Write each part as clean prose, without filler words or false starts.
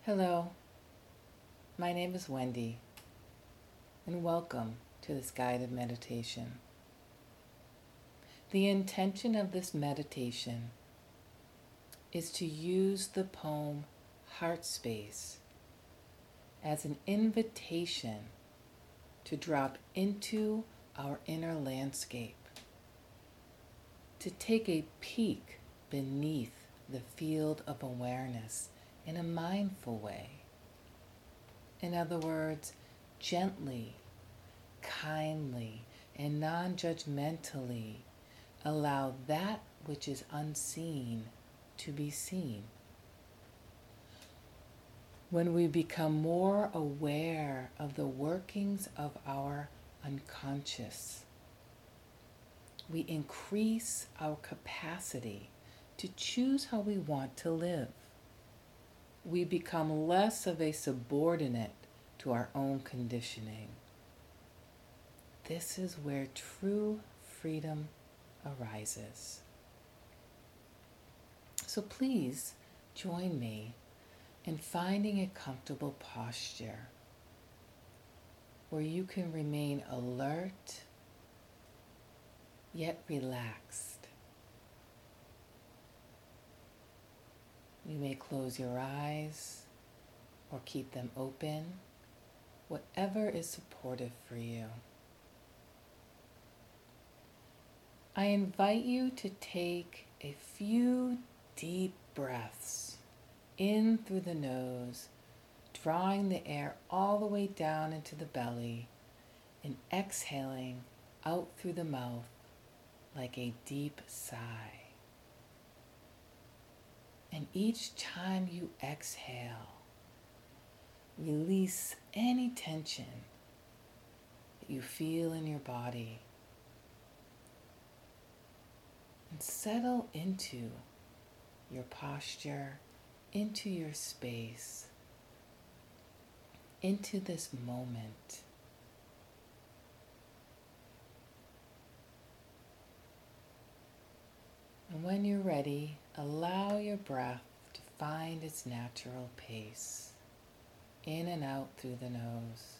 Hello, my name is Wendy, and welcome to this guided meditation. The intention of this meditation is to use the poem Heart Space as an invitation to drop into our inner landscape, to take a peek beneath the field of awareness in a mindful way. In other words, gently, kindly, and non-judgmentally allow that which is unseen to be seen. When we become more aware of the workings of our unconscious, we increase our capacity to choose how we want to live. We become less of a subordinate to our own conditioning. This is where true freedom arises. So please join me in finding a comfortable posture where you can remain alert yet relaxed. You may close your eyes or keep them open, whatever is supportive for you. I invite you to take a few deep breaths in through the nose, drawing the air all the way down into the belly and exhaling out through the mouth like a deep sigh. And each time you exhale, release any tension that you feel in your body and settle into your posture, into your space, into this moment. And when you're ready, allow your breath to find its natural pace, in and out through the nose.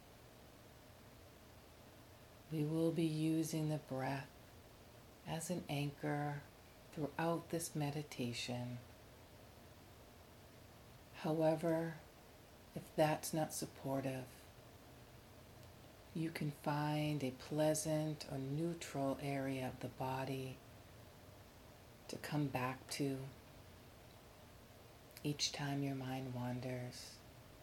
We will be using the breath as an anchor throughout this meditation. However, if that's not supportive, you can find a pleasant or neutral area of the body to come back to each time your mind wanders.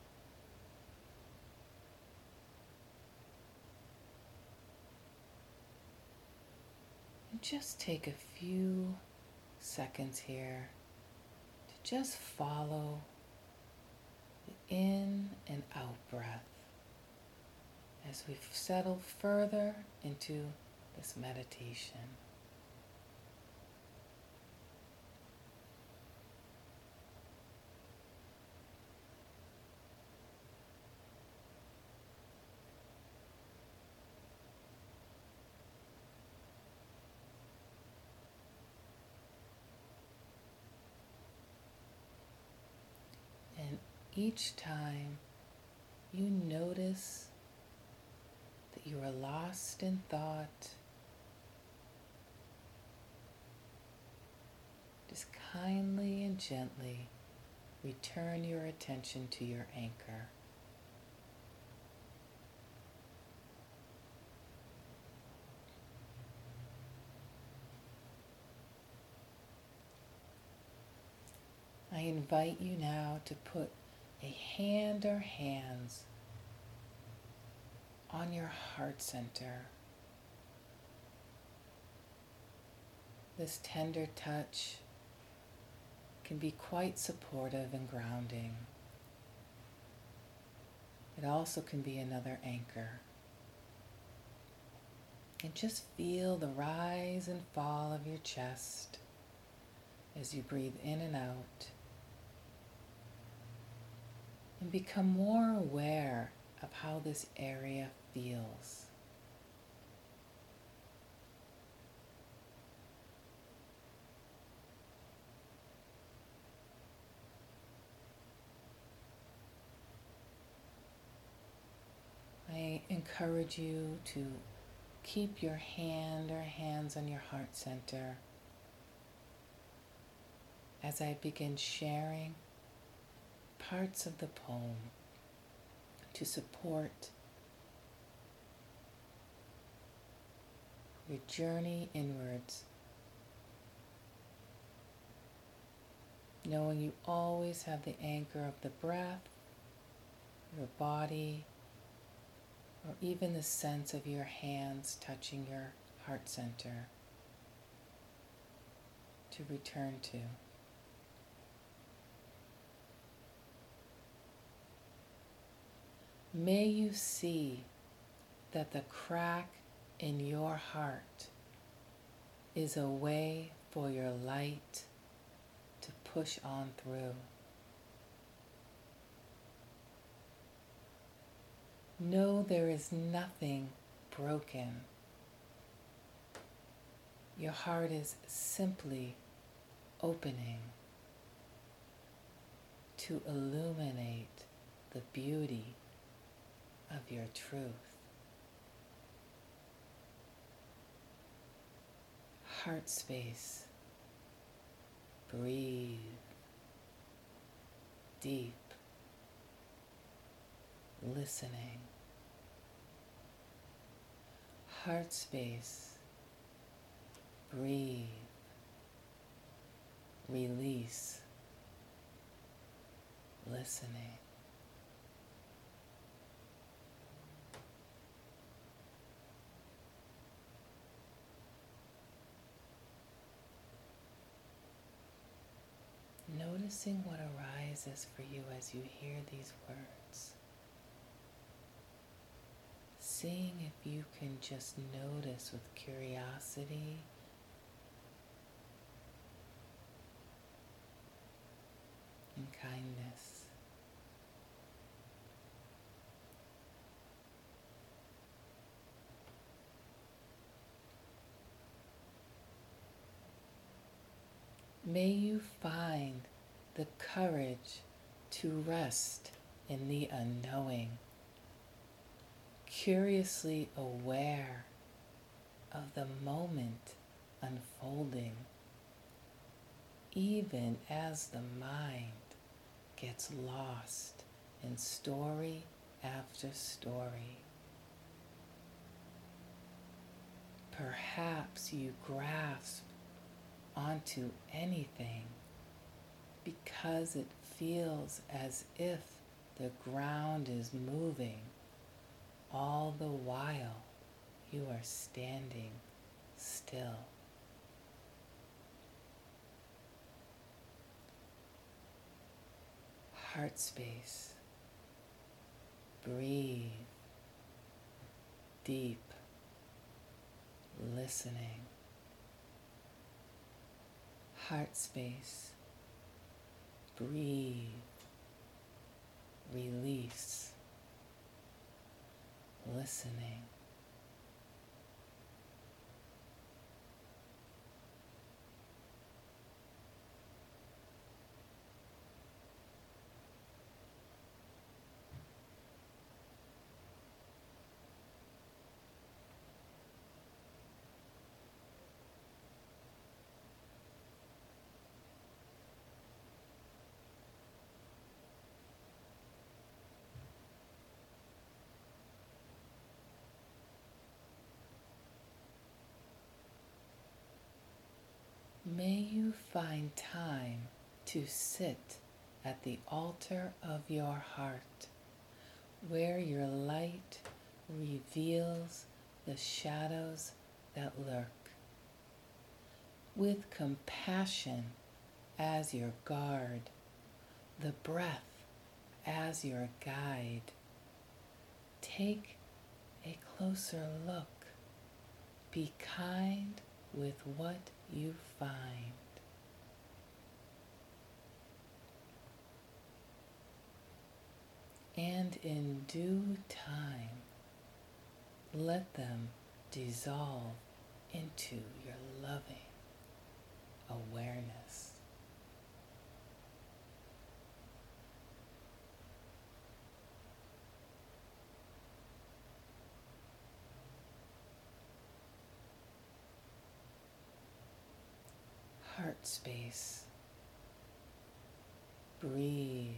And just take a few seconds here to just follow the in and out breath as we settle further into this meditation. And each time you notice that you are lost in thought, just kindly and gently return your attention to your anchor. I invite you now to put a hand or hands on your heart center. This tender touch can be quite supportive and grounding. It also can be another anchor. And just feel the rise and fall of your chest as you breathe in and out. And become more aware of how this area feels. encourage you to keep your hand or hands on your heart center as I begin sharing parts of the poem to support your journey inwards, knowing you always have the anchor of the breath, your body, or even the sense of your hands touching your heart center to return to. May you see that the crack in your heart is a way for your light to push on through. Know there is nothing broken. Your heart is simply opening to illuminate the beauty of your truth. Heart space. Breathe. Deep. Listening. Heart space. Breathe. Release. Listening. Noticing what arises for you as you hear these words. Seeing if you can just notice with curiosity and kindness. May you find the courage to rest in the unknowing, curiously aware of the moment unfolding, even as the mind gets lost in story after story. Perhaps you grasp onto anything because it feels as if the ground is moving all the while you are standing still. Heart space. Breathe. Deep. Listening. Heart space. Breathe. Release. Listening. May you find time to sit at the altar of your heart, where your light reveals the shadows that lurk, with compassion as your guard, the breath as your guide. Take a closer look. Be kind with what you find. And in due time, let them dissolve into your loving awareness. heart space. Breathe.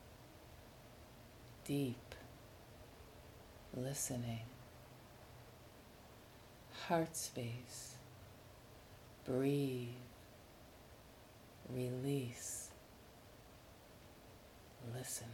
Deep listening. Heart space. Breathe. Release. Listening.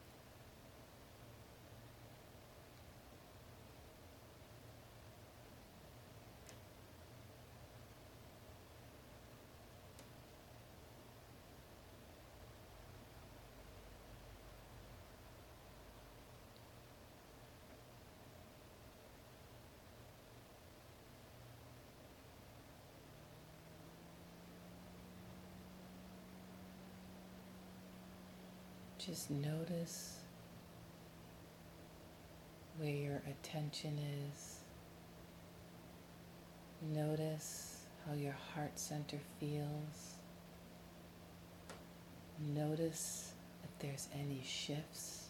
Just notice where your attention is. Notice how your heart center feels. Notice if there's any shifts.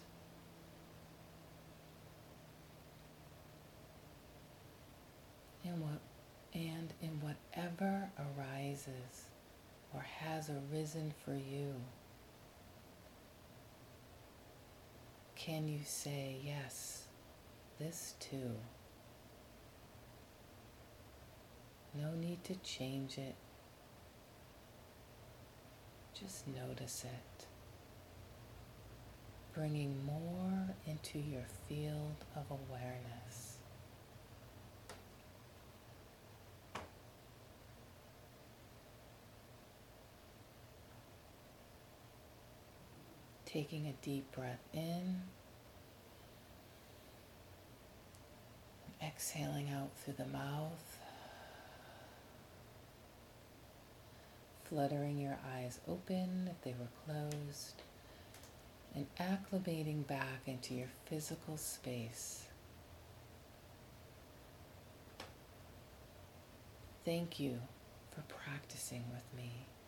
And in whatever arises or has arisen for you, can you say, yes, this too? No need to change it. Just notice it. Bringing more into your field of awareness. Taking a deep breath in. Exhaling out through the mouth. Fluttering your eyes open if they were closed. And acclimating back into your physical space. Thank you for practicing with me.